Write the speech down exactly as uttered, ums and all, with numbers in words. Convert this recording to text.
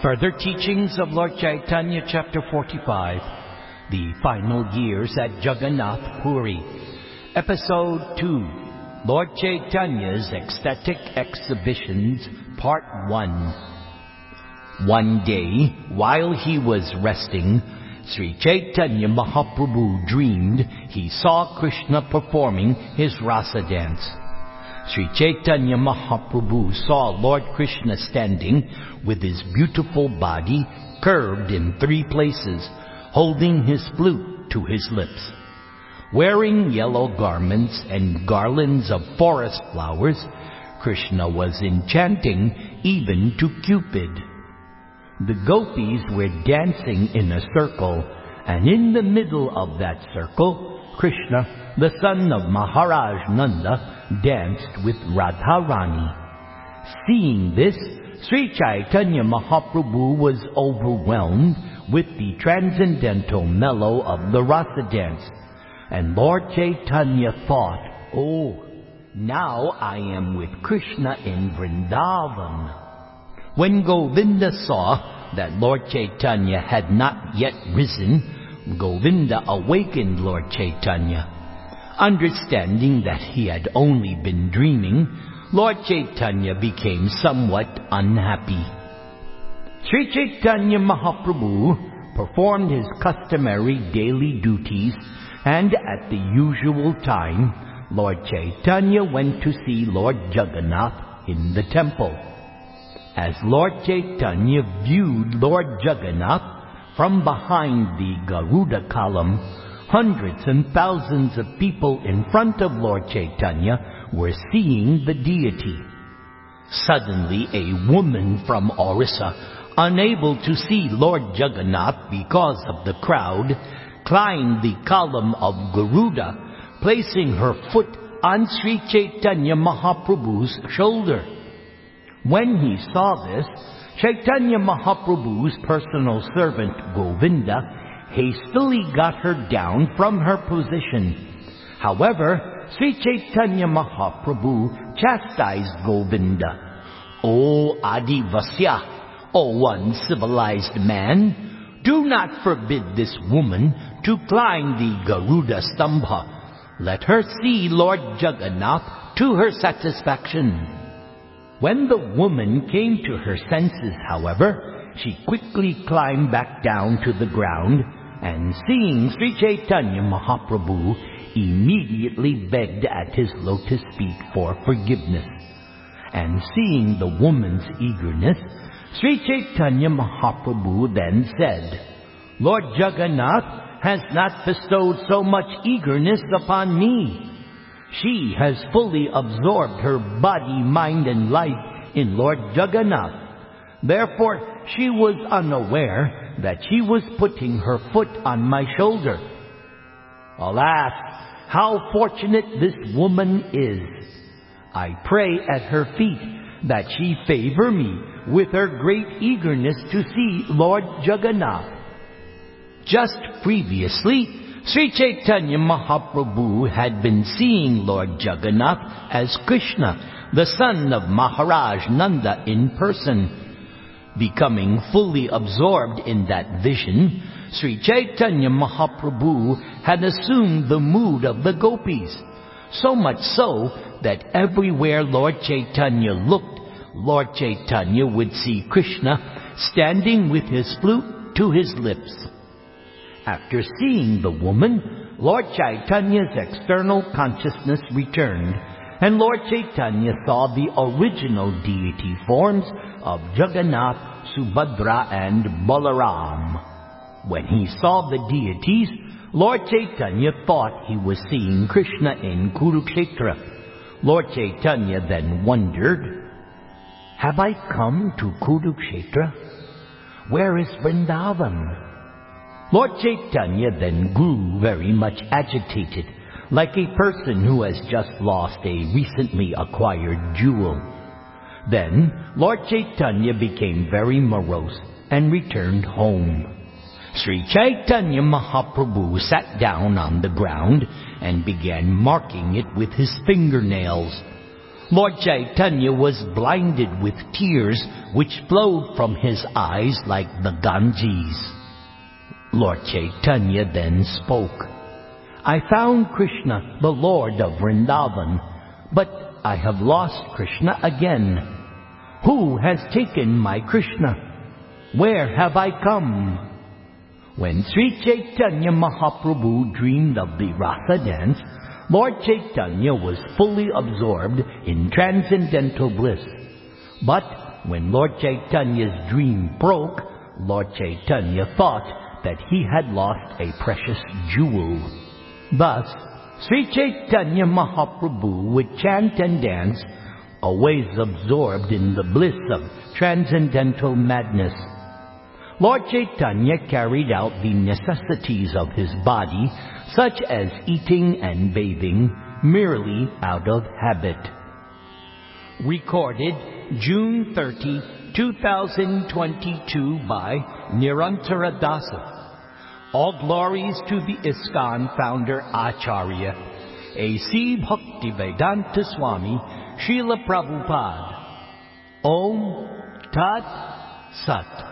Further teachings of Lord Chaitanya, chapter forty-five, the final years at Jagannath Puri. Episode two, Lord Chaitanya's ecstatic exhibitions, part one. One day, while he was resting, Sri Chaitanya Mahaprabhu dreamed he saw Krishna performing his rasa dance. Sri Chaitanya Mahaprabhu saw Lord Krishna standing with his beautiful body curved in three places, holding his flute to his lips. Wearing yellow garments and garlands of forest flowers, Krishna was enchanting even to Cupid. The gopis were dancing in a circle, and in the middle of that circle, Krishna, the son of Maharaj Nanda, danced with Radharani. Seeing this, Sri Chaitanya Mahaprabhu was overwhelmed with the transcendental mellow of the rasa dance. And Lord Chaitanya thought, "Oh, now I am with Krishna in Vrindavan." When Govinda saw that Lord Chaitanya had not yet risen, Govinda awakened Lord Chaitanya. Understanding that he had only been dreaming, Lord Chaitanya became somewhat unhappy. Sri Chaitanya Mahaprabhu performed his customary daily duties, and at the usual time, Lord Chaitanya went to see Lord Jagannath in the temple. As Lord Chaitanya viewed Lord Jagannath from behind the Garuda column, hundreds and thousands of people in front of Lord Chaitanya were seeing the deity. Suddenly, a woman from Orissa, unable to see Lord Jagannath because of the crowd, climbed the column of Garuda, placing her foot on Sri Chaitanya Mahaprabhu's shoulder. When he saw this, Chaitanya Mahaprabhu's personal servant Govinda hastily got her down from her position. However, Sri Chaitanya Mahaprabhu chastised Govinda. "O Adivasya, O uncivilized man, do not forbid this woman to climb the Garuda Stambha. Let her see Lord Jagannath to her satisfaction." When the woman came to her senses, however, she quickly climbed back down to the ground, and seeing Sri Chaitanya Mahaprabhu, immediately begged at his lotus feet for forgiveness. And seeing the woman's eagerness, Sri Chaitanya Mahaprabhu then said, "Lord Jagannath has not bestowed so much eagerness upon me. She has fully absorbed her body, mind, and life in Lord Jagannath. Therefore, she was unaware that she was putting her foot on my shoulder. Alas, how fortunate this woman is! I pray at her feet that she favor me with her great eagerness to see Lord Jagannath." Just previously, Sri Chaitanya Mahaprabhu had been seeing Lord Jagannath as Krishna, the son of Maharaj Nanda, in person. Becoming fully absorbed in that vision, Sri Chaitanya Mahaprabhu had assumed the mood of the gopis, so much so that everywhere Lord Chaitanya looked, Lord Chaitanya would see Krishna standing with his flute to his lips. After seeing the woman, Lord Chaitanya's external consciousness returned, and Lord Chaitanya saw the original deity forms of Jagannath, Subhadra, and Balaram. When he saw the deities, Lord Chaitanya thought he was seeing Krishna in Kurukshetra. Lord Chaitanya then wondered, "Have I come to Kurukshetra? Where is Vrindavan?" Lord Chaitanya then grew very much agitated, like a person who has just lost a recently acquired jewel. Then Lord Chaitanya became very morose and returned home. Sri Chaitanya Mahaprabhu sat down on the ground and began marking it with his fingernails. Lord Chaitanya was blinded with tears which flowed from his eyes like the Ganges. Lord Chaitanya then spoke. I found Krishna, the Lord of Vrindavan, but I have lost Krishna again. Who has taken my Krishna? Where have I come? When Sri Chaitanya Mahaprabhu dreamed of the Rasa dance, Lord Chaitanya was fully absorbed in transcendental bliss. But when Lord Chaitanya's dream broke, Lord Chaitanya thought that he had lost a precious jewel. Thus, Sri Chaitanya Mahaprabhu would chant and dance, always absorbed in the bliss of transcendental madness. Lord Chaitanya carried out the necessities of his body, such as eating and bathing, merely out of habit. Recorded June thirtieth, two thousand twenty-two by Nirantara Dasa. All glories to the ISKCON founder Acharya, A C Bhaktivedanta Swami, Srila Prabhupada. Om Tat Sat.